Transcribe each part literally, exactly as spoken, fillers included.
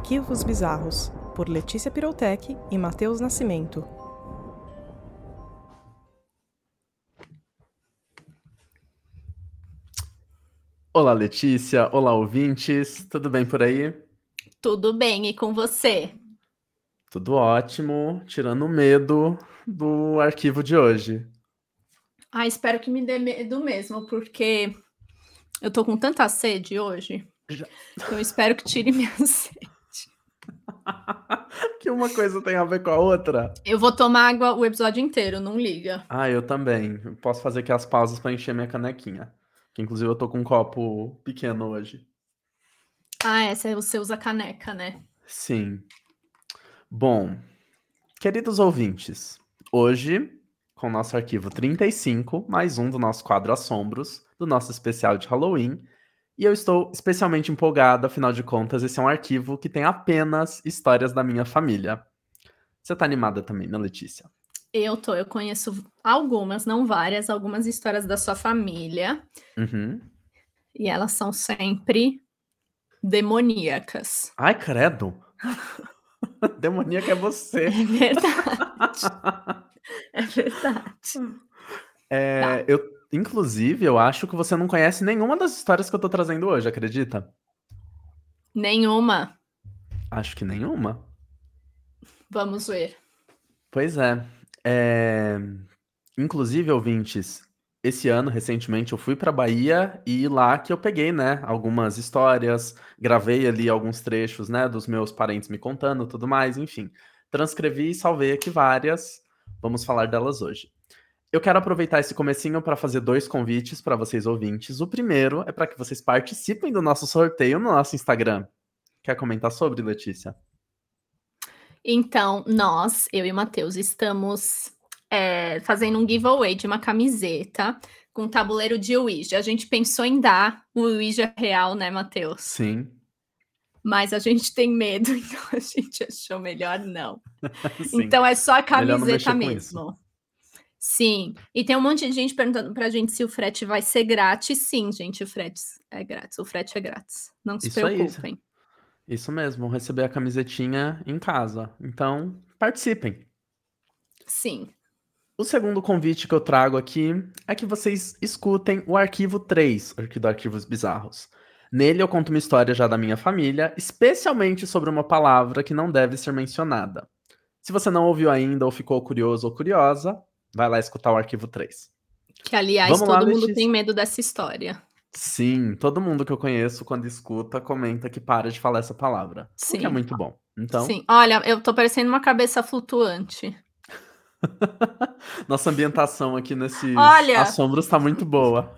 Arquivos Bizarros, por Letícia Pirotech e Matheus Nascimento. Olá, Letícia. Olá, ouvintes. Tudo bem por aí? Tudo bem, e com você? Tudo ótimo, tirando o medo do arquivo de hoje. Ah, espero que me dê medo mesmo, porque eu tô com tanta sede hoje, Já... que eu espero que tire minha sede. Que uma coisa tem a ver com a outra. Eu vou tomar água o episódio inteiro, não liga. Ah, eu também. Eu posso fazer aqui as pausas para encher minha canequinha. Que inclusive eu tô com um copo pequeno hoje. Ah, essa você usa caneca, né? Sim. Bom, queridos ouvintes, hoje, com o nosso arquivo trinta e cinco, mais um do nosso quadro Assombros, do nosso especial de Halloween. E eu estou especialmente empolgado, afinal de contas, esse é um arquivo que tem apenas histórias da minha família. Você tá animada também, né, Letícia? Eu tô, eu conheço algumas, não várias, algumas histórias da sua família. Uhum. E elas são sempre demoníacas. Ai, credo! Demoníaca é você. É verdade. É verdade. É, Tá. eu, inclusive, eu acho que você não conhece nenhuma das histórias que eu tô trazendo hoje, acredita? Nenhuma. Acho que nenhuma. Vamos ver. Pois é. É... Inclusive, ouvintes, esse ano, recentemente, eu fui pra Bahia e lá que eu peguei, né, algumas histórias, gravei ali alguns trechos, né, dos meus parentes me contando, tudo mais, enfim. Transcrevi e salvei aqui várias. Vamos falar delas hoje. Eu quero aproveitar esse comecinho para fazer dois convites para vocês ouvintes. O primeiro é para que vocês participem do nosso sorteio no nosso Instagram. Quer comentar sobre, Letícia? Então, nós, eu e o Matheus, estamos é, fazendo um giveaway de uma camiseta com tabuleiro de Ouija. A gente pensou em dar o Ouija real, né, Matheus? Sim. Mas a gente tem medo, então a gente achou melhor não. Sim. Então é só a Melhor não mexer camiseta com isso. mesmo. Sim. E tem um monte de gente perguntando pra gente se o frete vai ser grátis. Sim, gente, o frete é grátis. O frete é grátis. Não se Isso aí. preocupem. Isso mesmo, vão receber a camisetinha em casa. Então, participem. Sim. O segundo convite que eu trago aqui é que vocês escutem o arquivo três, aqui do Arquivos Bizarros. Nele eu conto uma história já da minha família, especialmente sobre uma palavra que não deve ser mencionada. Se você não ouviu ainda ou ficou curioso ou curiosa, vai lá escutar o arquivo três. Que, aliás, Vamos lá, todo mundo tem Letícia. medo dessa história. Sim, todo mundo que eu conheço, quando escuta, comenta que para de falar essa palavra. O que é Sim. muito bom. Então, Sim. Olha, eu tô parecendo uma cabeça flutuante. nossa ambientação aqui nesses Olha! assombros tá muito boa.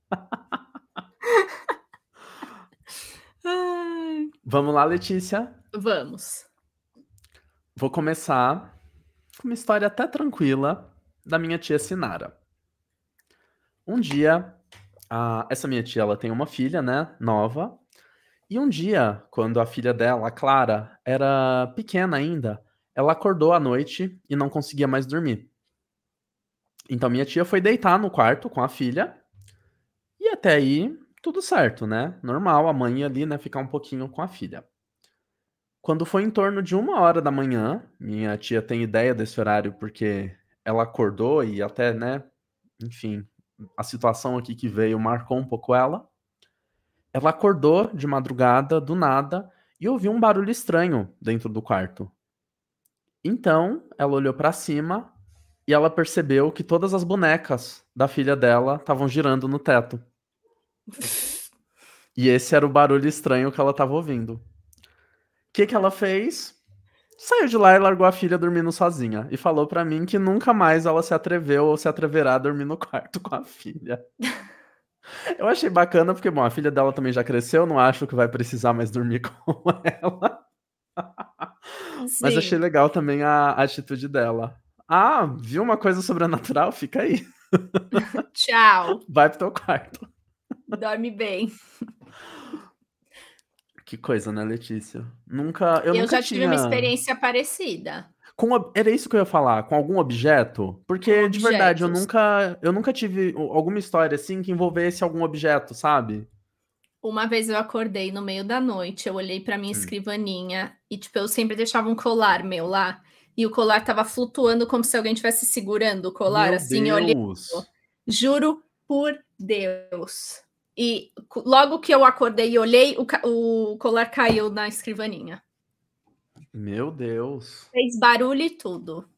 Ai. Vamos lá, Letícia. Vamos. Vou começar com uma história até tranquila da minha tia Sinara. Um dia, a- essa minha tia, ela tem uma filha, né, nova. E um dia, quando a filha dela, a Clara, era pequena ainda, ela acordou à noite e não conseguia mais dormir. Então minha tia foi deitar no quarto com a filha e até aí tudo certo, né? Normal, a mãe ali, né, ficar um pouquinho com a filha. Quando foi em torno de uma hora da manhã, minha tia tem ideia desse horário porque ela acordou e até, né, enfim, a situação aqui que veio marcou um pouco ela. Ela acordou de madrugada, do nada, e ouviu um barulho estranho dentro do quarto. Então, ela olhou pra cima e ela percebeu que todas as bonecas da filha dela estavam girando no teto. E esse era o barulho estranho que ela estava ouvindo. O que que ela fez? Saiu de lá e largou a filha dormindo sozinha. E falou pra mim que nunca mais ela se atreveu ou se atreverá a dormir no quarto com a filha. Eu achei bacana porque, bom, a filha dela também já cresceu, não acho que vai precisar mais dormir com ela. Mas achei Sim. legal também a atitude dela. Ah, viu uma coisa sobrenatural? Fica aí. Tchau. Vai pro teu quarto. Dorme bem. Que coisa, né, Letícia? Nunca, eu Eu nunca já tive uma tinha. experiência parecida Com, ob- era isso que eu ia falar, com algum objeto? com Porque, de verdade, eu objetos. nunca, eu nunca tive o- alguma história assim que envolvesse algum objeto, sabe? Uma vez eu acordei no meio da noite, eu olhei pra minha Hum. escrivaninha e, tipo, eu sempre deixava um colar meu lá, e o colar estava flutuando como se alguém estivesse segurando o colar, Meu assim, olhando. Deus! Juro por Deus. E co logo que eu acordei e olhei, o ca o colar caiu na escrivaninha. Meu Deus! Fez barulho e tudo.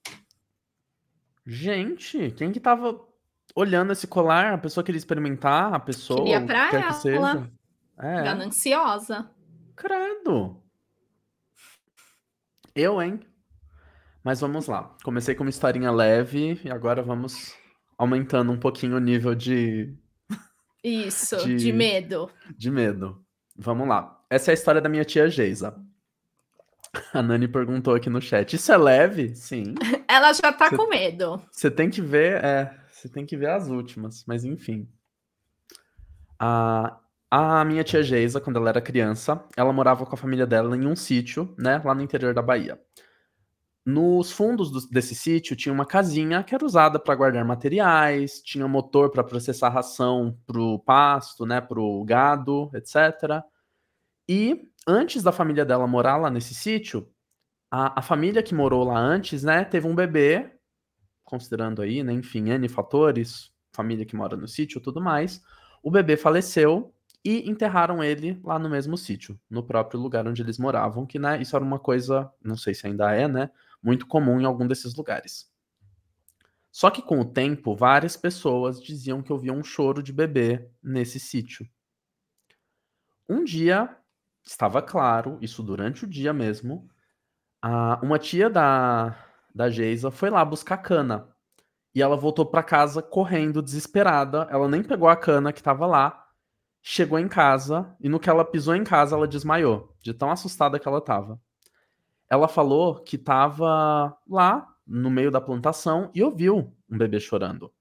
Gente, quem que estava olhando esse colar? A pessoa queria experimentar? A pessoa, Queria o que quer que pra ela, seja? É. gananciosa. Credo! Eu, hein? Mas vamos lá. Comecei com uma historinha leve e agora vamos aumentando um pouquinho o nível de Isso, de de medo. de medo. Vamos lá. Essa é a história da minha tia Geisa. A Nani perguntou aqui no chat: "Isso é leve?" Sim. Ela já tá Você com medo. você tem que ver é, você tem que ver as últimas, mas enfim. A a minha tia Geisa, quando ela era criança, ela morava com a família dela em um sítio, né, lá no interior da Bahia. Nos fundos dos desse sítio tinha uma casinha que era usada para guardar materiais, tinha motor para processar ração para o pasto, né, para o gado, etcétera. E antes da família dela morar lá nesse sítio, a a família que morou lá antes, né, teve um bebê, considerando aí, né, enfim, N fatores, família que mora no sítio, tudo mais. O bebê faleceu e enterraram ele lá no mesmo sítio, no próprio lugar onde eles moravam, que, né, isso era uma coisa, não sei se ainda é, né, muito comum em algum desses lugares. Só que com o tempo, várias pessoas diziam que ouviam um choro de bebê nesse sítio. Um dia, estava claro, isso durante o dia mesmo, a uma tia da da Geisa foi lá buscar cana. E ela voltou pra casa correndo, desesperada. Ela nem pegou a cana que estava lá. Chegou em casa e no que ela pisou em casa, ela desmaiou, de tão assustada que ela estava. Ela falou que estava lá no meio da plantação e ouviu um bebê chorando.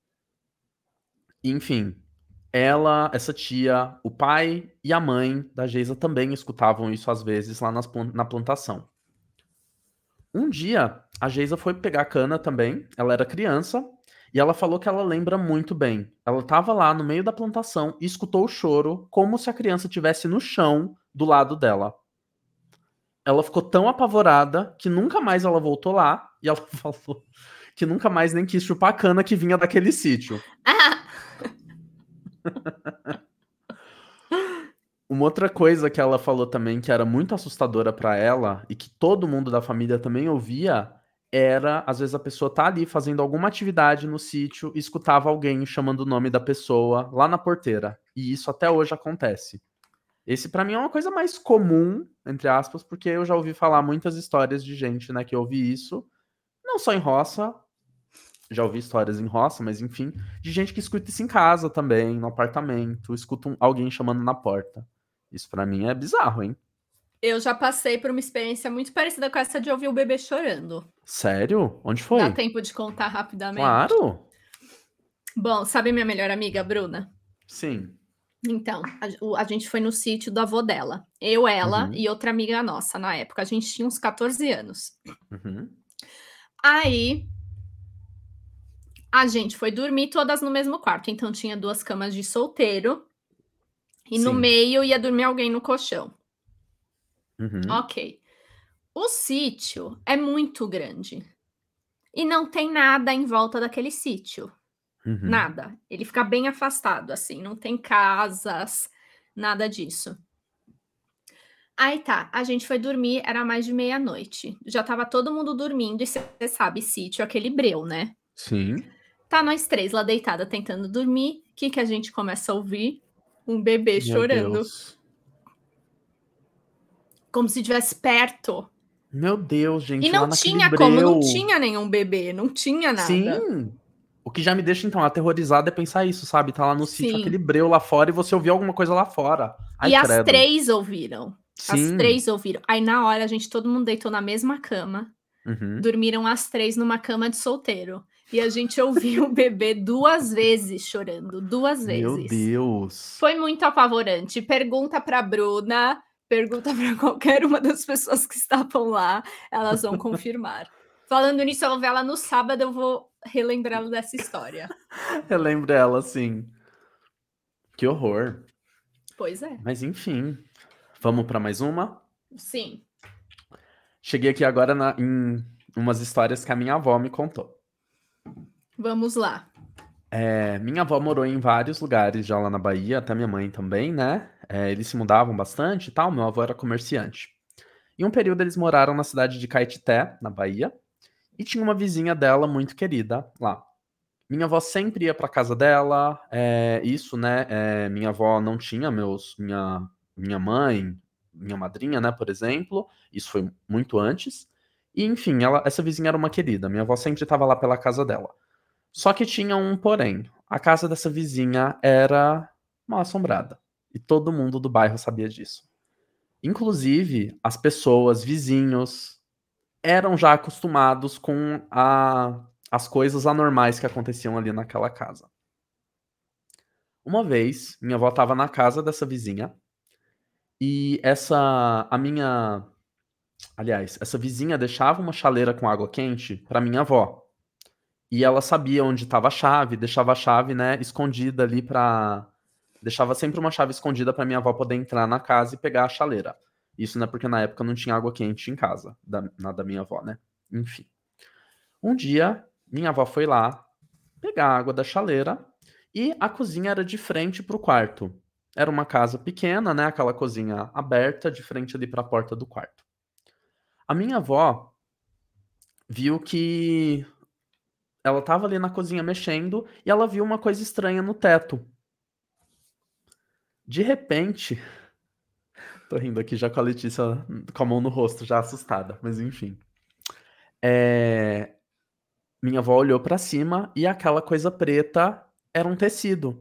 Enfim, ela, essa tia, o pai e a mãe da Geisa também escutavam isso às vezes lá nas plan- na plantação. Um dia, a Geisa foi pegar cana também, ela era criança, e ela falou que ela lembra muito bem. Ela estava lá no meio da plantação e escutou o choro como se a criança estivesse no chão do lado dela. Ela ficou tão apavorada que nunca mais ela voltou lá, e ela falou que nunca mais nem quis chupar a cana que vinha daquele sítio. Ah! Uma outra coisa que ela falou também que era muito assustadora pra ela e que todo mundo da família também ouvia, era às vezes a pessoa tá ali fazendo alguma atividade no sítio e escutava alguém chamando o nome da pessoa lá na porteira. E isso até hoje acontece. Esse pra mim é uma coisa mais comum, entre aspas, porque eu já ouvi falar muitas histórias de gente, né, que ouve isso, não só em roça, já ouvi histórias em roça, mas enfim, de gente que escuta isso em casa também, no apartamento, escuta um- alguém chamando na porta. Isso pra mim é bizarro, hein? Eu já passei por uma experiência muito parecida com essa de ouvir o bebê chorando. Sério? Onde Dá foi? tempo de contar rapidamente? Claro! Bom, sabe minha melhor amiga, Bruna? Sim. Então, a o a gente foi no sítio do avô dela. Eu, ela Uhum, e outra amiga nossa na época, a gente tinha uns quatorze anos. uhum. Aí, a gente foi dormir todas no mesmo quarto, então tinha duas camas de solteiro, e no Sim. meio ia dormir alguém no colchão. Uhum, Ok. O sítio é muito grande, e não tem nada em volta daquele sítio, uhum. nada. Ele fica bem afastado, assim, não tem casas, nada disso. Aí tá, a gente foi dormir, era mais de meia-noite. Já estava todo mundo dormindo e você sabe, sítio, aquele breu, né. Sim. Tá nós três lá deitada tentando dormir, que que a gente começa a ouvir? Um bebê Meu chorando, Deus. como se estivesse perto. Meu Deus, E gente, lá não naquele tinha como, não breu. tinha nenhum bebê, não tinha nada. Sim! O que já me deixa, então, aterrorizado é pensar isso, sabe? Tá lá no sítio, aquele Sim. breu lá fora e você ouvir alguma coisa lá fora. Ai, E as credo. três ouviram, as Sim. três ouviram. Aí na hora a gente todo mundo deitou na mesma cama, Uhum. dormiram as três numa cama de solteiro. E a gente ouviu o bebê duas vezes chorando, duas Meu vezes. Deus. Foi muito apavorante. Pergunta pra Bruna, pergunta pra qualquer uma das pessoas que estavam lá, elas vão confirmar. Falando nisso, eu vou ver ela no sábado, eu vou relembrá-la dessa história. Eu lembro dela, assim. Que horror. Pois é. Mas enfim, vamos para mais uma? Sim. Cheguei aqui agora na, em umas histórias que a minha avó me contou. Vamos lá. É, minha avó morou em vários lugares já lá na Bahia, até minha mãe também, né? É, eles se mudavam bastante e tal, meu avô era comerciante. Em um período eles moraram na cidade de Caetité, na Bahia, e tinha uma vizinha dela muito querida lá. Minha avó sempre ia pra casa dela, é, isso, né? É, minha avó não tinha meus, minha, minha mãe, minha madrinha, né, por exemplo. Isso foi muito antes. E enfim, ela, essa vizinha era uma querida. Minha avó sempre estava lá pela casa dela. Só que tinha um porém. A casa dessa vizinha era mal assombrada. E todo mundo do bairro sabia disso. Inclusive, as pessoas, vizinhos, eram já acostumados com a, as coisas anormais que aconteciam ali naquela casa. Uma vez, minha avó estava na casa dessa vizinha e essa, a minha, aliás, essa vizinha deixava uma chaleira com água quente para minha avó. E ela sabia onde estava a chave, deixava a chave, né, escondida ali para, deixava sempre uma chave escondida para minha avó poder entrar na casa e pegar a chaleira. Isso, né, porque na época não tinha água quente em casa, da, na da minha avó, né? Enfim. Um dia, minha avó foi lá pegar a água da chaleira e a cozinha era de frente para o quarto. Era uma casa pequena, né? Aquela cozinha aberta, de frente ali para a porta do quarto. A minha avó viu que ela estava ali na cozinha mexendo e ela viu uma coisa estranha no teto. De repente, tô rindo aqui já com a Letícia com a mão no rosto, já assustada, mas enfim. É... Minha avó olhou para cima e aquela coisa preta era um tecido.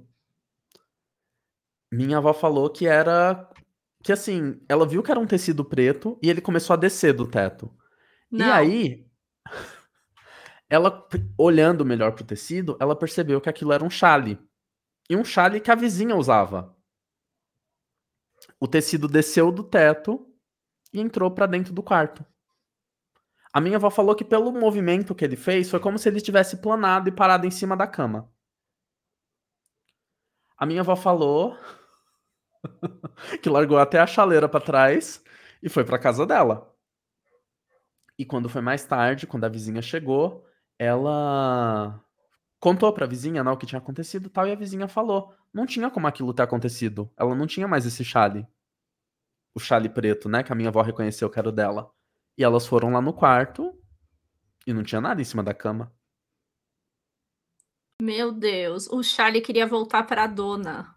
Minha avó falou que era que assim, ela viu que era um tecido preto e ele começou a descer do teto. E Não. aí, ela p- olhando melhor pro tecido, ela percebeu que aquilo era um chale. E um chale que a vizinha usava. O tecido desceu do teto e entrou pra dentro do quarto. A minha avó falou que pelo movimento que ele fez, foi como se ele tivesse planado e parado em cima da cama. A minha avó falou que largou até a chaleira pra trás e foi pra casa dela. E quando foi mais tarde, quando a vizinha chegou, ela contou pra vizinha, né, o que tinha acontecido e tal, e a vizinha falou: não tinha como aquilo ter acontecido. Ela não tinha mais esse chale. O chale preto, né, que a minha avó reconheceu que era o dela. E elas foram lá no quarto e não tinha nada em cima da cama. Meu Deus, o Charlie queria voltar para a dona.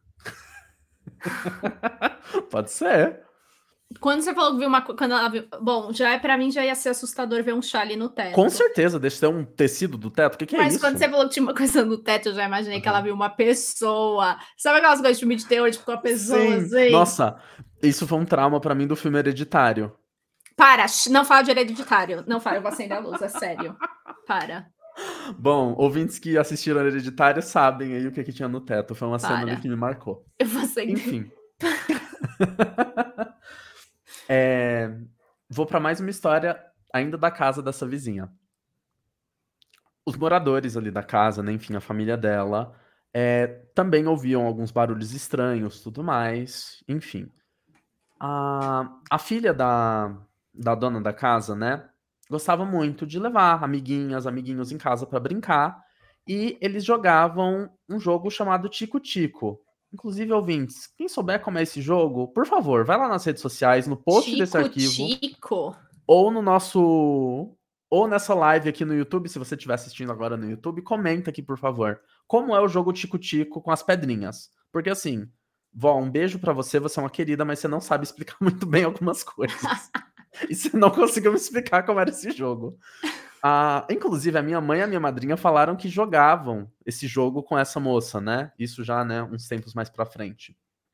Pode ser. Quando você falou que viu uma co quando ela viu bom, já é pra mim já ia ser assustador ver um Charlie no teto. Com certeza, deixa ter um tecido do teto. O que, que é Mas isso? quando você falou que tinha uma coisa no teto, eu já imaginei que ela Uhum. viu uma pessoa. Sabe aquelas coisas de filme de terror, tipo, uma pessoa Sim. assim? Nossa, isso foi um trauma pra mim do filme Hereditário. Para, sh- não fala de Hereditário. Não fala, eu vou acender a luz, é sério. Para, Bom, ouvintes que assistiram Hereditário sabem aí o que, que tinha no teto. Foi uma cena ali para. que me marcou. Eu vou acender. Enfim. É, vou pra mais uma história ainda da casa dessa vizinha. Os moradores ali da casa, né, enfim, a família dela, é, também ouviam alguns barulhos estranhos, tudo mais, enfim. A, a filha da, da dona da casa, né, gostava muito de levar amiguinhas, amiguinhos em casa pra brincar, e eles jogavam um jogo chamado Tico Tico. Inclusive, ouvintes, quem souber como é esse jogo, por favor, vai lá nas redes sociais, no post desse Tico arquivo, Tico. ou no nosso. Ou nessa live aqui no YouTube, se você estiver assistindo agora no YouTube, comenta aqui, por favor. Como é o jogo Tico Tico com as pedrinhas? Porque assim, vó, um beijo pra você, você é uma querida, mas você não sabe explicar muito bem algumas coisas. E você não conseguiu me explicar como era esse jogo. Ah, inclusive, a minha mãe e a minha madrinha falaram que jogavam esse jogo com essa moça, né? Isso já, né, uns tempos mais pra frente.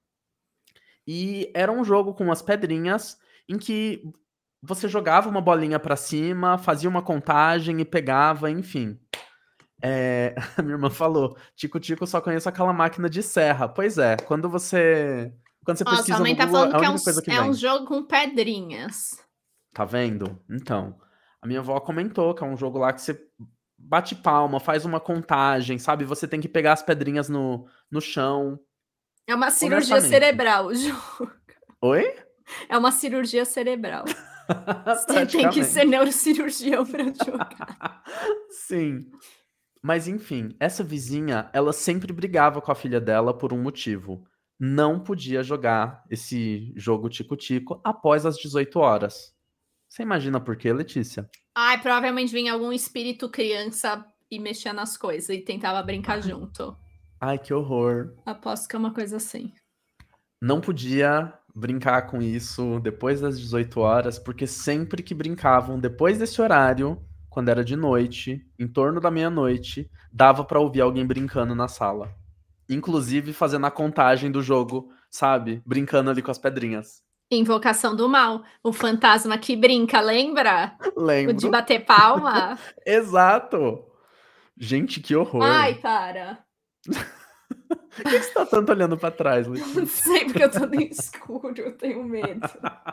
E era um jogo com umas pedrinhas em que você jogava uma bolinha pra cima, fazia uma contagem e pegava, enfim. É, a minha irmã falou, Tico Tico só conheço aquela máquina de serra. Pois é, quando você quando você Ó, sua pesquisa no mãe tá Google, é falando a que é um, única coisa que é um vem. jogo com pedrinhas. Tá vendo? Então, a minha avó comentou que é um jogo lá que você bate palma, faz uma contagem, sabe? Você tem que pegar as pedrinhas no, no chão. É uma cirurgia Honestamente. cerebral, Ju. Oi? É uma cirurgia cerebral. Você tem que Praticamente. ser neurocirurgião pra jogar. Sim. Mas enfim, essa vizinha, ela sempre brigava com a filha dela por um motivo. Não podia jogar esse jogo tico-tico após as dezoito horas. Você imagina por quê, Letícia? Ai, provavelmente vinha algum espírito criança e mexia nas coisas e tentava brincar junto. Ai, que horror. Aposto que é uma coisa assim. Não podia brincar com isso depois das dezoito horas, porque sempre que brincavam depois desse horário, quando era de noite, em torno da meia-noite, dava pra ouvir alguém brincando na sala. Inclusive fazendo a contagem do jogo, sabe? Brincando ali com as pedrinhas. Invocação do mal. O fantasma que brinca, lembra? Lembro. O de bater palma. Exato. Gente, que horror. Ai, para. Por que você tá tanto olhando pra trás, Letícia? Não sei, porque eu tô no escuro, eu tenho medo.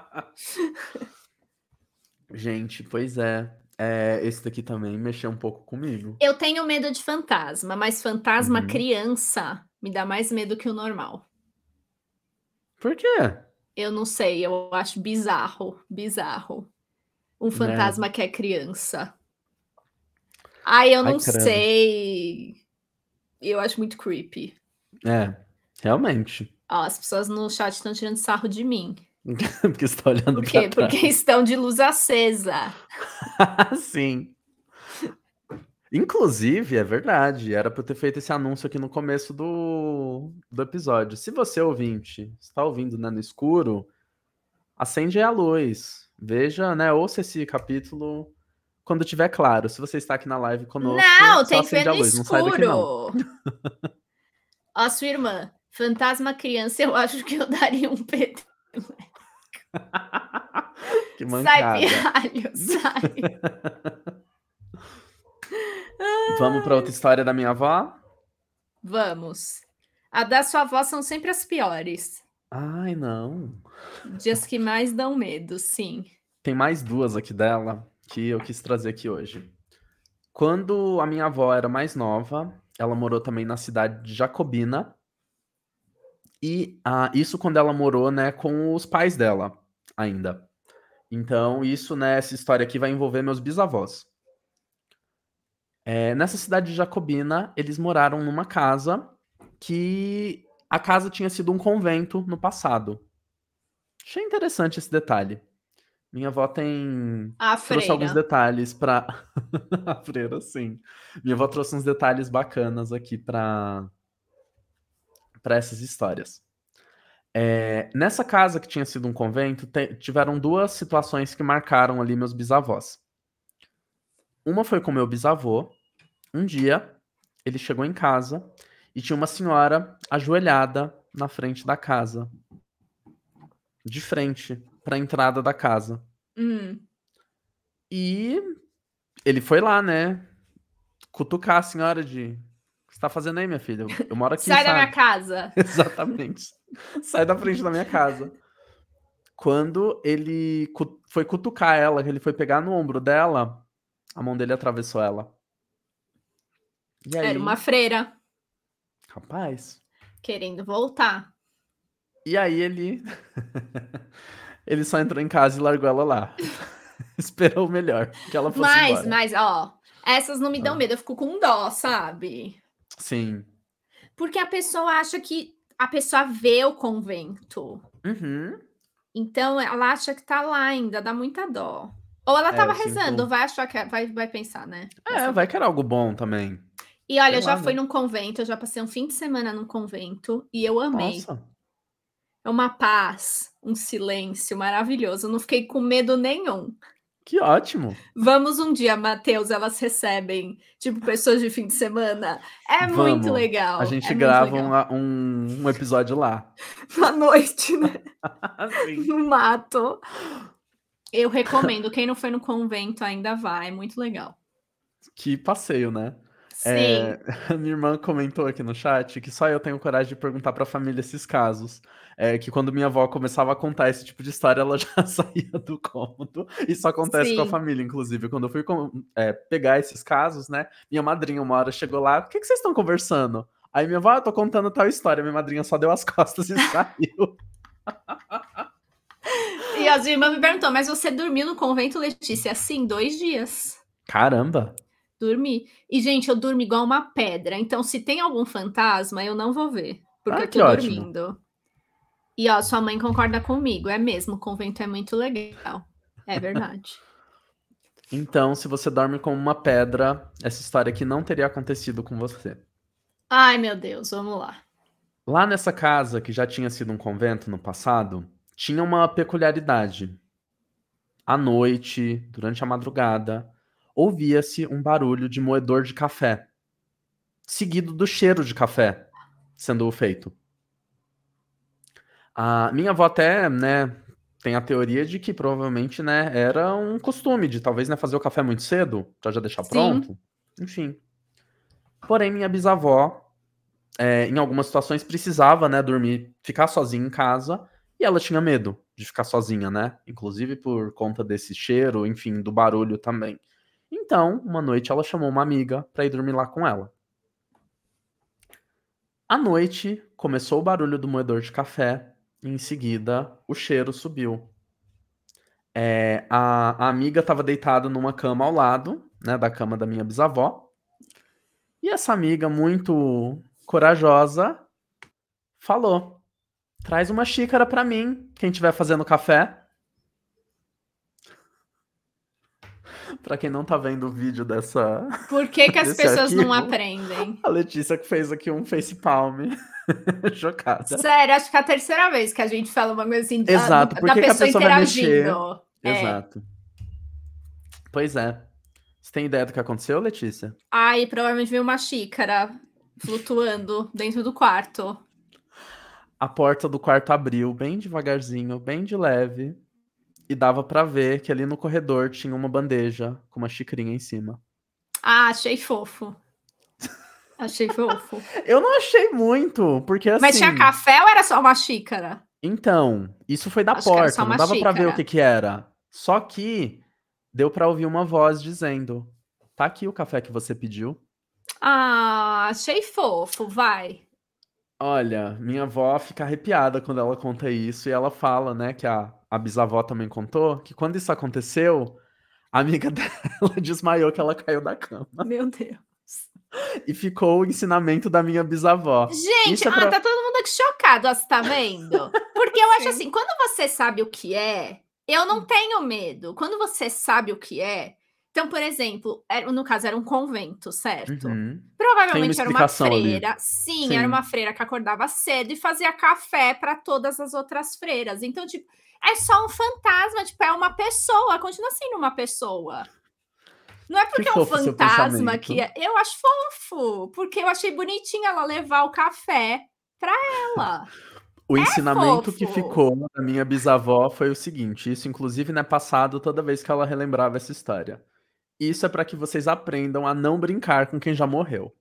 Gente, pois é. é. Esse daqui também mexeu um pouco comigo. Eu tenho medo de fantasma, mas fantasma Uhum. criança me dá mais medo que o normal. Por quê? Eu não sei, eu acho bizarro, bizarro. Um fantasma que é criança. Ai, eu Ai, não credo. sei. Eu acho muito creepy. É, realmente. Ó, as pessoas no chat estão tirando sarro de mim. Porque você tá olhando Por quê? pra trás. Porque estão de luz acesa. Sim. Inclusive, é verdade, era pra eu ter feito esse anúncio aqui no começo do, do episódio. Se você, ouvinte, está ouvindo, né, no escuro, acende a luz. Veja, né, ouça esse capítulo quando tiver claro. Se você está aqui na live conosco, Não, só tem que ver acende a no luz, não sai daqui não. escuro. Ó, sua irmã, fantasma criança, eu acho que eu daria um P T. Que Sai, mancada. pirralho, sai. Vamos pra outra história da minha avó? Vamos. A da sua avó são sempre as piores. Ai, não. Dias que mais dão medo, sim. Tem mais duas aqui dela que eu quis trazer aqui hoje. Quando a minha avó era mais nova, ela morou também na cidade de Jacobina. E ah, isso quando ela morou, né, com os pais dela ainda. Então, isso, né, essa história aqui vai envolver meus bisavós. É, nessa cidade de Jacobina, eles moraram numa casa que a casa tinha sido um convento no passado. Achei interessante esse detalhe. Minha avó tem A trouxe alguns freira. detalhes pra a freira, sim. Minha avó trouxe uns detalhes bacanas aqui pra para essas histórias. É, nessa casa que tinha sido um convento, te- tiveram duas situações que marcaram ali meus bisavós. Uma foi com meu bisavô. Um dia, ele chegou em casa e tinha uma senhora ajoelhada na frente da casa, de frente para a entrada da casa. Hum. E ele foi lá, né, cutucar a senhora de: o que você tá fazendo aí, minha filha? Eu, eu moro aqui, Sai da sabe? minha casa. Exatamente. Sai da frente da minha casa. Quando ele cu- foi cutucar ela, que ele foi pegar no ombro dela, a mão dele atravessou ela. E aí, Era uma freira rapaz. querendo voltar. E aí ele ele só entrou em casa e largou ela lá. Esperou o melhor, que ela fosse Mas, embora. mas, ó, essas não me dão Ah. medo, eu fico com dó, sabe? Sim. Porque a pessoa acha que a pessoa vê o convento. Uhum. Então ela acha que tá lá ainda, dá muita dó. Ou ela É, tava eu sinto- rezando, vai achar que é- vai, vai pensar, né? É, vai que era algo bom também. E olha, sei eu já lá, fui né? num convento, eu já passei um fim de semana num convento e eu amei. Nossa, É uma paz, um silêncio maravilhoso. Eu não fiquei com medo nenhum. que ótimo. Vamos um dia, Matheus, elas recebem, tipo, pessoas de fim de semana. É muito Vamos. legal. A gente é muito grava legal. um, um, um episódio lá. À noite, né? Sim. No mato. Eu recomendo. Quem não foi no convento ainda vai. É muito legal. Que passeio, né? Sim. É, a minha irmã comentou aqui no chat que só eu tenho coragem de perguntar pra família esses casos. É, que quando minha avó começava a contar esse tipo de história, ela já saía do cômodo. Isso acontece com a Sim. família, inclusive. Quando eu fui com- é, pegar esses casos, né? Minha madrinha uma hora chegou lá: o que, que vocês estão conversando? Aí minha avó, ah, tô contando tal história. Minha madrinha só deu as costas e saiu. E a irmã me perguntou, mas você dormiu no convento, Letícia? Sim, dois dias. Caramba. Dormi. E, gente, eu durmo igual uma pedra. Então, se tem algum fantasma, eu não vou ver. Porque Ah, eu que tô ótimo. dormindo. E, ó, sua mãe concorda comigo. É mesmo, o convento é muito legal. É verdade. Então, se você dorme como uma pedra, essa história aqui não teria acontecido com você. Ai, meu Deus, vamos lá. Lá nessa casa, que já tinha sido um convento no passado, tinha uma peculiaridade. À noite, durante a madrugada, ouvia-se um barulho de moedor de café, seguido do cheiro de café sendo feito. A minha avó até, né, tem a teoria de que provavelmente, né, era um costume de talvez, né, fazer o café muito cedo, pra já deixar Sim. pronto. Enfim. Porém, minha bisavó, é, em algumas situações, precisava, né, dormir, ficar sozinha em casa, e ela tinha medo de ficar sozinha, né? Inclusive por conta desse cheiro, enfim, do barulho também. Então, uma noite ela chamou uma amiga pra ir dormir lá com ela. À noite, começou o barulho do moedor de café, e em seguida, o cheiro subiu. É, a, a amiga estava deitada numa cama ao lado, né, da cama da minha bisavó. E essa amiga, muito corajosa, falou: traz uma xícara pra mim, quem estiver fazendo café. Pra quem não tá vendo o vídeo dessa. Por que, que as desse pessoas arquivo, não aprendem? A Letícia que fez aqui um facepalm. Chocada. Sério, acho que é a terceira vez que a gente fala uma coisa assim da, Exato, da por que que a pessoa pessoa vai mexer? interagindo. É. Exato. Pois é. Você tem ideia do que aconteceu, Letícia? Ai, provavelmente veio uma xícara flutuando dentro do quarto. A porta do quarto abriu bem devagarzinho, bem de leve, e dava pra ver que ali no corredor tinha uma bandeja com uma xicrinha em cima. Ah, achei fofo. Achei fofo. Eu não achei muito, porque assim... Mas tinha café ou era só uma xícara? Então, isso foi da Acho que era só porta, não uma dava pra ver o xícara. que que era. Só que deu pra ouvir uma voz dizendo: tá aqui o café que você pediu. Ah, achei fofo, vai. Olha, minha avó fica arrepiada quando ela conta isso, e ela fala, né, que a, a bisavó também contou, que quando isso aconteceu, a amiga dela desmaiou, que ela caiu da cama. Meu Deus. E ficou o ensinamento da minha bisavó. Gente, Isso é ah, pra... tá todo mundo aqui chocado, ó, você tá vendo? Porque eu acho Sim. assim, quando você sabe o que é, eu não tenho medo. Quando você sabe o que é... Então, por exemplo, era, no caso era um convento, certo? Uhum. Provavelmente Tem uma era uma explicação ali. freira. Sim, Sim. era uma freira que acordava cedo e fazia café para todas as outras freiras. Então, tipo, é só um fantasma, tipo, é uma pessoa, continua sendo uma pessoa. Não é porque Que é um fofo seu fantasma pensamento. que é... Eu acho fofo, porque eu achei bonitinha ela levar o café pra ela. O É ensinamento fofo. que ficou da minha bisavó foi o seguinte, isso inclusive não é passado toda vez que ela relembrava essa história. Isso é pra que vocês aprendam a não brincar com quem já morreu.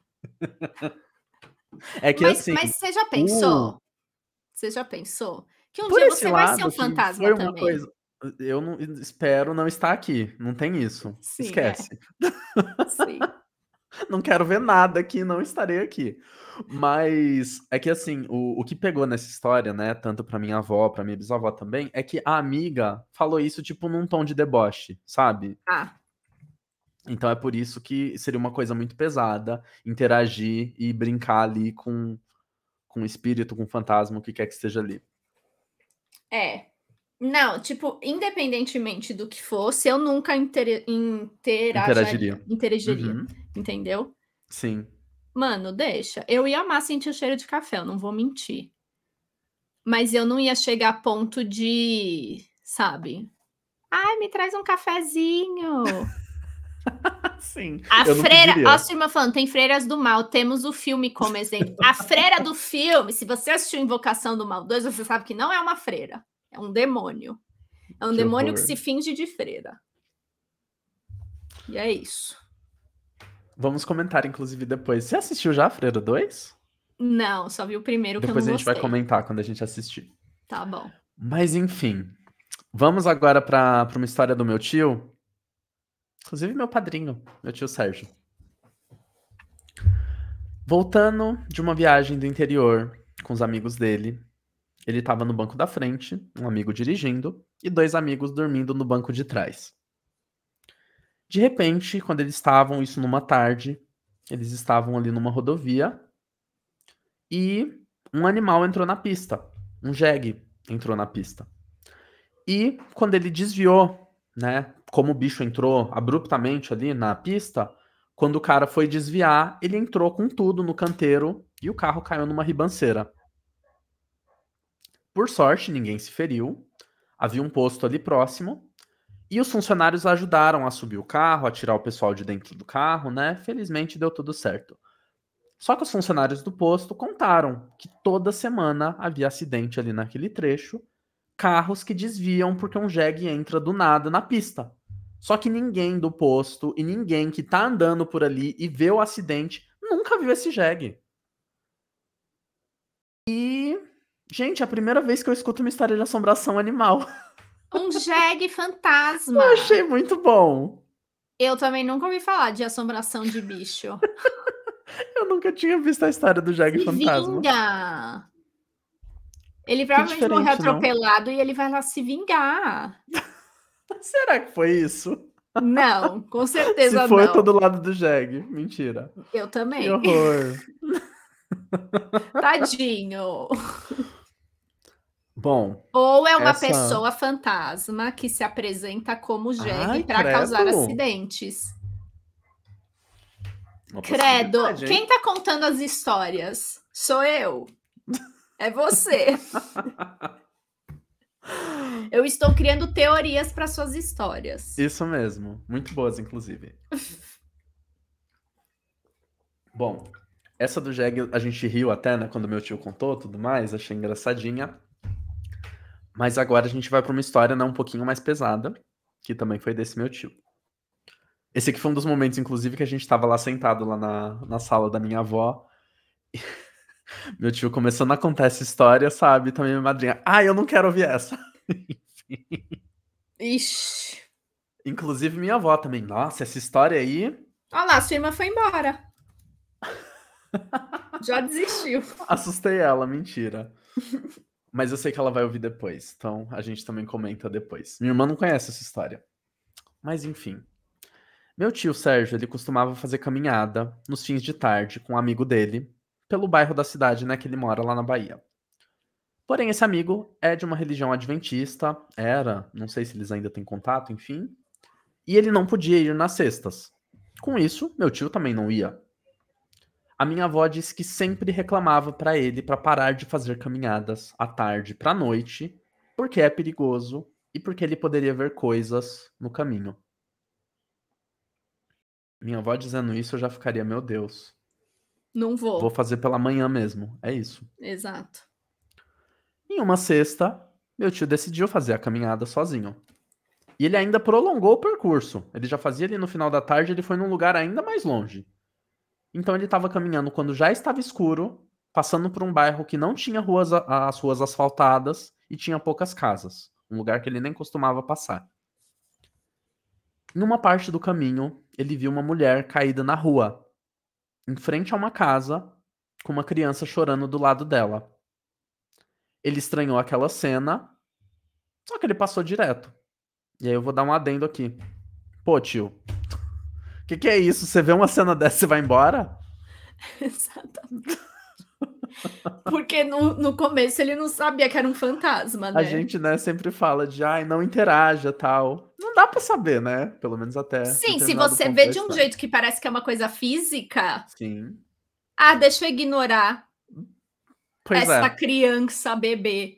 É que Mas, assim, mas você já o... pensou? Você já pensou? Que um Por dia esse você vai ser um lado que fantasma foi uma também. coisa... Eu não, espero não estar aqui, não tem isso. Sim, Esquece. é. Sim. Não quero ver nada aqui, não estarei aqui. Mas é que assim, o, o que pegou nessa história, né, tanto pra minha avó, pra minha bisavó também, é que a amiga falou isso tipo num tom de deboche, sabe? Ah, Então é por isso que seria uma coisa muito pesada interagir e brincar ali com com o espírito, com o fantasma, o que quer que esteja ali. é. Não, tipo, independentemente do que fosse, eu nunca inter... Interagiria. interagiria. Interagiria, Uhum. entendeu? Sim. Mano, deixa. Eu ia amar sentir o cheiro de café, eu não vou mentir. Mas eu não ia chegar a ponto de, sabe? Ai, me traz um cafezinho. Sim. A eu não freira, pediria. ó, sua irmã falando, tem freiras do mal, temos o filme como exemplo. A freira do filme, se você assistiu Invocação do Mal dois, você sabe que não é uma freira, é um demônio. É um Que demônio horror. que se finge de freira. E é isso. Vamos comentar, inclusive, depois. Você assistiu já Freira dois? Não, só vi o primeiro que Depois eu a não gente vai gostei. comentar quando a gente assistir. Tá bom. Mas enfim, vamos agora para uma história do meu tio. Inclusive meu padrinho, meu tio Sérgio. Voltando de uma viagem do interior com os amigos dele, ele estava no banco da frente, um amigo dirigindo e dois amigos dormindo no banco de trás. De repente, quando eles estavam, isso numa tarde, eles estavam ali numa rodovia e um animal entrou na pista. Um jegue entrou na pista. E quando ele desviou, né, como o bicho entrou abruptamente ali na pista, quando o cara foi desviar, ele entrou com tudo no canteiro e o carro caiu numa ribanceira. Por sorte, ninguém se feriu. Havia um posto ali próximo. E os funcionários ajudaram a subir o carro, a tirar o pessoal de dentro do carro, né? Felizmente deu tudo certo. Só que os funcionários do posto contaram que toda semana havia acidente ali naquele trecho, carros que desviam porque um jegue entra do nada na pista. Só que ninguém do posto e ninguém que tá andando por ali e vê o acidente nunca viu esse jegue. E, gente, é a primeira vez que eu escuto uma história de assombração animal. Um jegue fantasma. Eu achei muito bom. Eu também nunca ouvi falar de assombração de bicho. Eu nunca tinha visto a história do jegue Se fantasma. vinga! Ele provavelmente morreu diferente, não? atropelado e ele vai lá se vingar. Será que foi isso? Não, com certeza Se foi, eu não. tô do lado do jegue. Mentira. Eu Que também. horror. Tadinho. Bom, Ou é uma essa... pessoa fantasma que se apresenta como jegue Ai, para credo. causar acidentes. Uma Credo. possibilidade, hein? Quem tá contando as histórias? Sou eu. É você. Eu estou criando teorias para suas histórias. Isso mesmo. Muito boas, inclusive. Bom, essa do jegue a gente riu até, né? Quando meu tio contou tudo mais. Achei engraçadinha. Mas agora a gente vai para uma história, né, um pouquinho mais pesada. Que também foi desse meu tio. Esse aqui foi um dos momentos, inclusive, que a gente tava lá sentado lá na, na sala da minha avó. E meu tio começando a contar essa história, sabe? Também minha madrinha. Ah, eu não quero ouvir essa. Ixi. Inclusive minha avó também. Nossa, essa história aí... Olha lá, sua irmã foi embora. Já desistiu. Assustei ela, mentira. Mas eu sei que ela vai ouvir depois. Então a gente também comenta depois. Minha irmã não conhece essa história. Mas enfim. Meu tio Sérgio, ele costumava fazer caminhada nos fins de tarde com um amigo dele, pelo bairro da cidade, né, que ele mora lá na Bahia. Porém, esse amigo é de uma religião adventista, era, não sei se eles ainda têm contato, enfim, e ele não podia ir nas sextas. Com isso, meu tio também não ia. A minha avó disse que sempre reclamava pra ele pra parar de fazer caminhadas à tarde pra noite, porque é perigoso e porque ele poderia ver coisas no caminho. Minha avó dizendo isso, eu já ficaria, meu Deus. Não vou. Vou fazer pela manhã mesmo, é isso. Exato. Em uma sexta, meu tio decidiu fazer a caminhada sozinho. E ele ainda prolongou o percurso. Ele já fazia ali no final da tarde, ele foi num lugar ainda mais longe. Então ele estava caminhando quando já estava escuro, passando por um bairro que não tinha ruas, as ruas asfaltadas e tinha poucas casas. Um lugar que ele nem costumava passar. Em uma parte do caminho, ele viu uma mulher caída na rua, em frente a uma casa, com uma criança chorando do lado dela. Ele estranhou aquela cena, só que ele passou direto. E aí eu vou dar um adendo aqui. Pô, tio, o que, que é isso? Você vê uma cena dessa e vai embora? Exatamente. Porque no, no começo ele não sabia que era um fantasma, né? A gente, né, sempre fala de, ai, não interaja, tal. Não dá pra saber, né? Pelo menos até Sim, se determinado você ponto vê da de um história. jeito que parece que é uma coisa física, Sim. ah, deixa eu ignorar Pois essa é. criança bebê.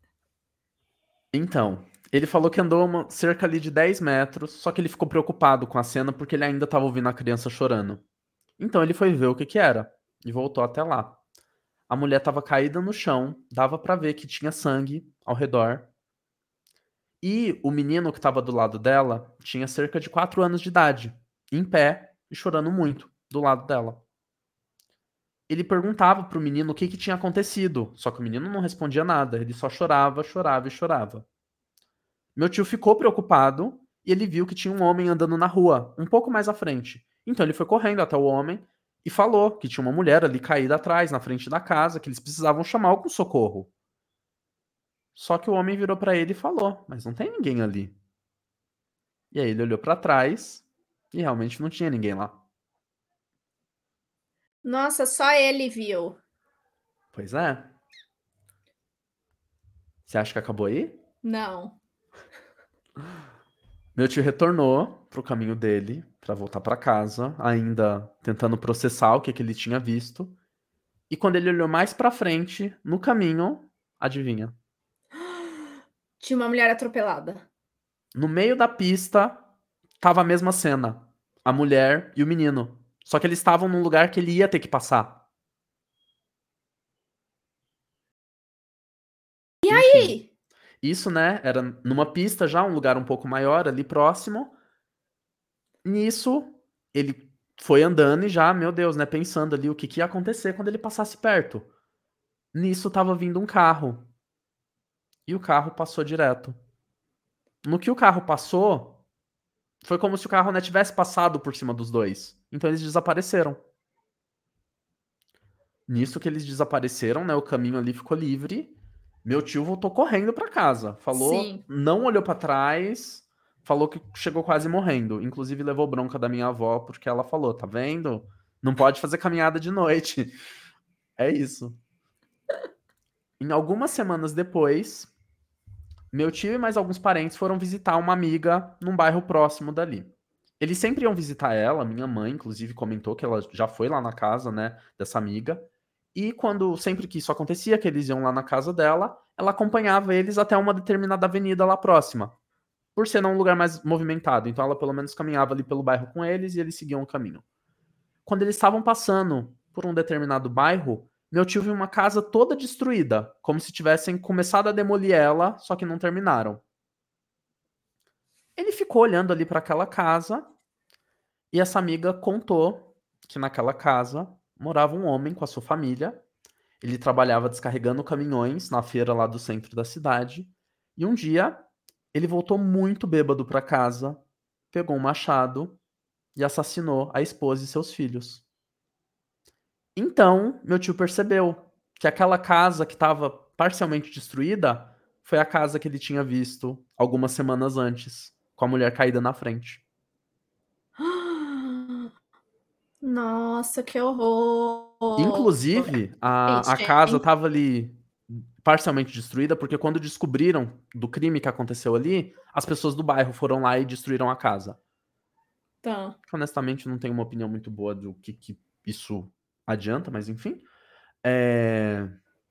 Então, ele falou que andou uma, cerca ali de dez metros, só que ele ficou preocupado com a cena porque ele ainda estava ouvindo a criança chorando. Então ele foi ver o que que era e voltou até lá. A mulher estava caída no chão, dava pra ver que tinha sangue ao redor. E o menino que estava do lado dela tinha cerca de quatro anos de idade, em pé e chorando muito do lado dela. Ele perguntava pro menino o que que tinha acontecido, só que o menino não respondia nada, ele só chorava, chorava e chorava. Meu tio ficou preocupado e ele viu que tinha um homem andando na rua, um pouco mais à frente. Então ele foi correndo até o homem e falou que tinha uma mulher ali caída atrás, na frente da casa, que eles precisavam chamar algum socorro. Só que o homem virou pra ele e falou: "Mas não tem ninguém ali". E aí ele olhou pra trás e realmente não tinha ninguém lá. Nossa, só ele viu. Pois é. Você acha que acabou aí? Não. Meu tio retornou pro caminho dele pra voltar pra casa, ainda tentando processar o que, que ele tinha visto. E quando ele olhou mais pra frente, no caminho, adivinha? Tinha uma mulher atropelada. No meio da pista, tava a mesma cena. A mulher e o menino. Só que eles estavam num lugar que ele ia ter que passar. E Enfim, aí? isso, né, era numa pista já, um lugar um pouco maior ali próximo. Nisso, ele foi andando e já, meu Deus, né, pensando ali o que, que ia acontecer quando ele passasse perto. Nisso tava vindo um carro. E o carro passou direto. No que o carro passou, foi como se o carro, né, tivesse passado por cima dos dois. Então eles desapareceram. Nisso que eles desapareceram, né, o caminho ali ficou livre. Meu tio voltou correndo pra casa. Falou, Sim. não olhou pra trás, falou que chegou quase morrendo. Inclusive levou bronca da minha avó porque ela falou, tá vendo? Não pode fazer caminhada de noite. É isso. Em algumas semanas depois, meu tio e mais alguns parentes foram visitar uma amiga num bairro próximo dali. Eles sempre iam visitar ela, minha mãe, inclusive, comentou que ela já foi lá na casa, né, dessa amiga. E quando, sempre que isso acontecia, que eles iam lá na casa dela, ela acompanhava eles até uma determinada avenida lá próxima. Por ser um lugar mais movimentado. Então ela pelo menos caminhava ali pelo bairro com eles e eles seguiam o caminho. Quando eles estavam passando por um determinado bairro, meu tio viu uma casa toda destruída, como se tivessem começado a demolir ela, só que não terminaram. Ele ficou olhando ali para aquela casa e essa amiga contou que naquela casa morava um homem com a sua família. Ele trabalhava descarregando caminhões na feira lá do centro da cidade. E um dia ele voltou muito bêbado para casa, pegou um machado e assassinou a esposa e seus filhos. Então, meu tio percebeu que aquela casa que estava parcialmente destruída foi a casa que ele tinha visto algumas semanas antes, com a mulher caída na frente. Nossa, que horror. Inclusive, a, a casa Gente. estava ali parcialmente destruída, porque quando descobriram do crime que aconteceu ali, as pessoas do bairro foram lá e destruíram a casa. Tá. Honestamente, não tenho uma opinião muito boa do que, que isso adianta, mas enfim. É...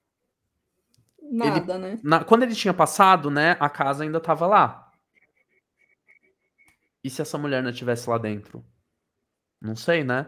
Ele, Nada, né? na- quando ele tinha passado, né, a casa ainda estava lá. E se essa mulher não estivesse lá dentro? Não sei, né?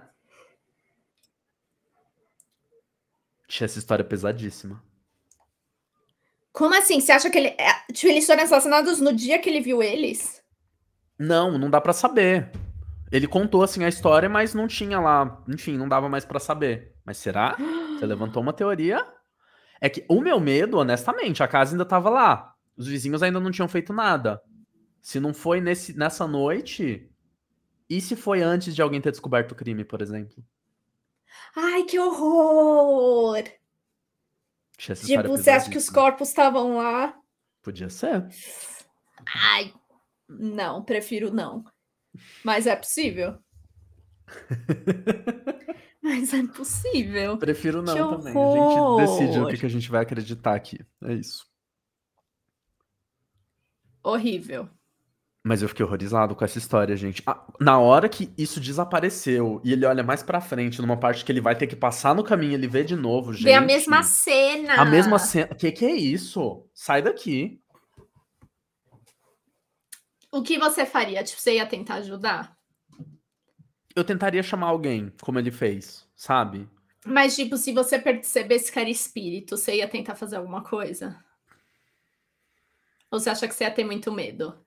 Tinha essa história pesadíssima. Como assim? Você acha que ele. é, Tipo, eles foram assassinados no dia que ele viu eles? Não, não dá pra saber. Ele contou assim a história, mas não tinha lá, enfim, não dava mais pra saber. Mas será? Você levantou uma teoria? É que o meu medo, honestamente, a casa ainda tava lá. Os vizinhos ainda não tinham feito nada. Se não foi nesse, nessa noite, e se foi antes de alguém ter descoberto o crime, por exemplo? Ai, que horror! Tinha essa história Tipo, você acha que os pesadíssima. corpos estavam lá? Podia ser. Ai, não, prefiro não. Mas é possível. Mas é possível. Prefiro Que não também. A gente decide no horror! que, que a gente vai acreditar aqui. É isso. Horrível. Mas eu fiquei horrorizado com essa história, gente. Ah, na hora que isso desapareceu e ele olha mais pra frente, numa parte que ele vai ter que passar no caminho, ele vê de novo, gente. Vê a mesma cena. A mesma cena. Que que é isso? Sai daqui. O que você faria? Tipo, você ia tentar ajudar? Eu tentaria chamar alguém, como ele fez, sabe? Mas, tipo, se você percebesse que era espírito, você ia tentar fazer alguma coisa? Ou você acha que você ia ter muito medo?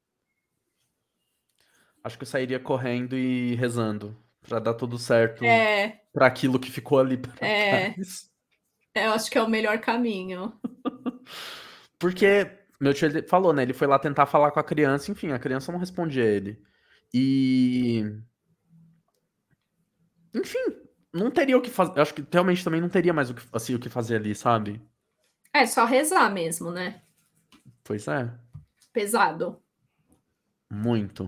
Acho que eu sairia correndo e rezando pra dar tudo certo É, pra aquilo que ficou ali pra é. trás. Eu acho que é o melhor caminho. Porque meu tio ele falou, né? Ele foi lá tentar falar com a criança, enfim, a criança não respondia a ele. E enfim, não teria o que fazer. Eu acho que realmente também não teria mais o que, assim, o que fazer ali, sabe? É só rezar mesmo, né? Pois é. Pesado. Muito.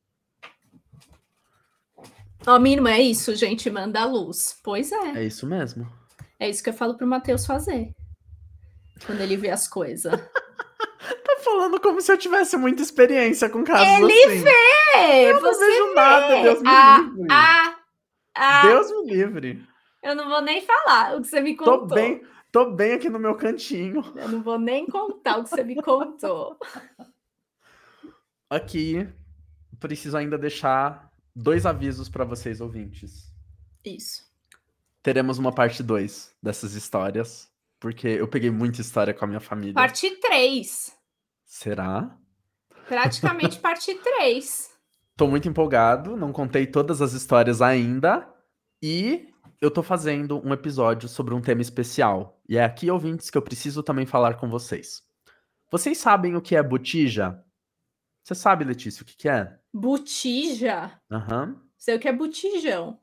Ó, minha irmã, é isso, gente, manda a luz. Pois é. É isso mesmo. É isso que eu falo pro Matheus fazer. Quando ele vê as coisas. Tá falando como se eu tivesse muita experiência com casos Ele assim. vê! Eu não Você vejo vê! nada, Deus me ah, livre. Ah, ah, Deus me livre. Eu não vou nem falar o que você me Tô contou. bem, tô bem aqui no meu cantinho. Eu não vou nem contar o que você me contou. Aqui, preciso ainda deixar dois avisos para vocês, ouvintes. Isso. Teremos uma parte dois dessas histórias, porque eu peguei muita história com a minha família. Parte três. Será? Praticamente parte três. Tô muito empolgado, não contei todas as histórias ainda, e eu tô fazendo um episódio sobre um tema especial. E é aqui, ouvintes, que eu preciso também falar com vocês. Vocês sabem o que é botija? Você sabe, Letícia, o que, que é? Botija? Aham. Uhum. Sei o que é botijão.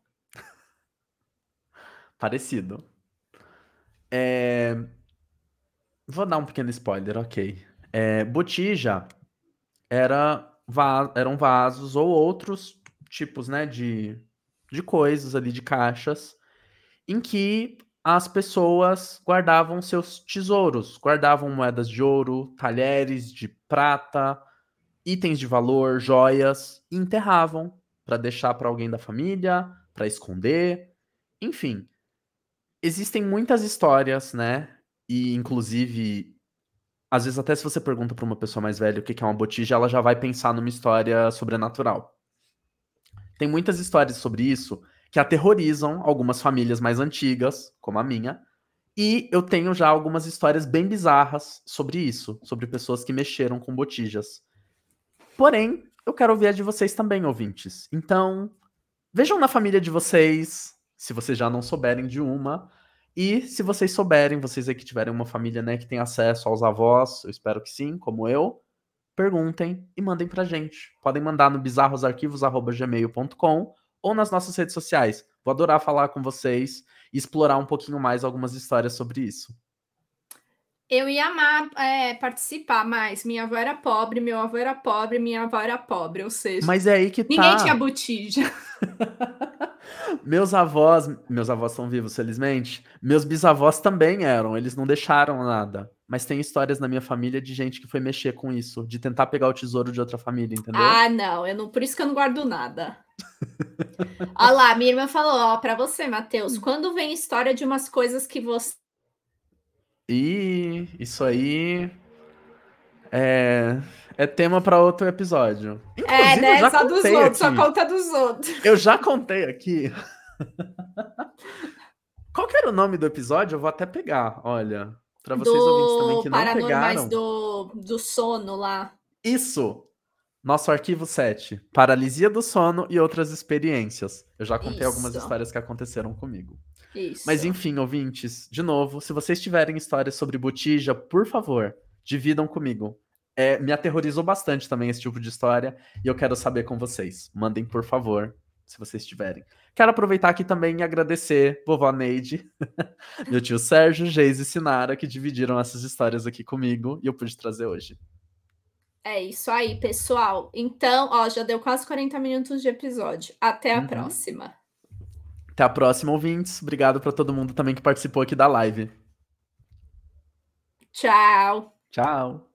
Parecido. É... Vou dar um pequeno spoiler, ok. É, botija era va eram vasos ou outros tipos, né, de, de coisas ali, de caixas, em que as pessoas guardavam seus tesouros, guardavam moedas de ouro, talheres de prata, itens de valor, joias, e enterravam para deixar para alguém da família, para esconder, enfim. Existem muitas histórias, né? E inclusive, às vezes até se você pergunta para uma pessoa mais velha o que é uma botija, ela já vai pensar numa história sobrenatural. Tem muitas histórias sobre isso que aterrorizam algumas famílias mais antigas, como a minha, e eu tenho já algumas histórias bem bizarras sobre isso, sobre pessoas que mexeram com botijas. Porém, eu quero ouvir a de vocês também, ouvintes. Então, vejam na família de vocês, se vocês já não souberem de uma, e se vocês souberem, vocês aí que tiverem uma família, né, que tem acesso aos avós, eu espero que sim, como eu, perguntem e mandem pra gente. Podem mandar no bizarrosarquivos arroba gmail ponto com ou nas nossas redes sociais. Vou adorar falar com vocês e explorar um pouquinho mais algumas histórias sobre isso. Eu ia amar é, participar, mas minha avó era pobre, meu avô era pobre, minha avó era pobre, ou seja... Mas é aí que ninguém tá. tinha botija. Meus avós, meus avós estão vivos, felizmente. Meus bisavós também eram, eles não deixaram nada. Mas tem histórias na minha família de gente que foi mexer com isso, de tentar pegar o tesouro de outra família, entendeu? Ah, não, eu não, por isso que eu não guardo nada. Olha lá, minha irmã falou, ó, pra você, Matheus, quando vem história de umas coisas que você... E isso aí é, é tema para outro episódio. Inclusive, é, né? eu já Só dos contei outros, aqui. só conta dos outros. Eu já contei aqui. Qual que era o nome do episódio? Eu vou até pegar, olha. Para vocês do ouvintes também que não Paranormais pegaram. do, do sono lá. Isso! Nosso arquivo sete. Paralisia do sono e outras experiências. Eu já contei Isso. algumas histórias que aconteceram comigo. Isso. Mas enfim, ouvintes, de novo, se vocês tiverem histórias sobre botija, por favor, dividam comigo. É, me aterrorizou bastante também esse tipo de história e eu quero saber com vocês. Mandem, por favor, se vocês tiverem. Quero aproveitar aqui também e agradecer vovó Neide, meu tio Sérgio, Geise e Sinara, que dividiram essas histórias aqui comigo e eu pude trazer hoje. É isso aí, pessoal. Então, ó, já deu quase quarenta minutos de episódio. Até a Uhum. próxima. Até a próxima, ouvintes. Obrigado para todo mundo também que participou aqui da live. Tchau. Tchau.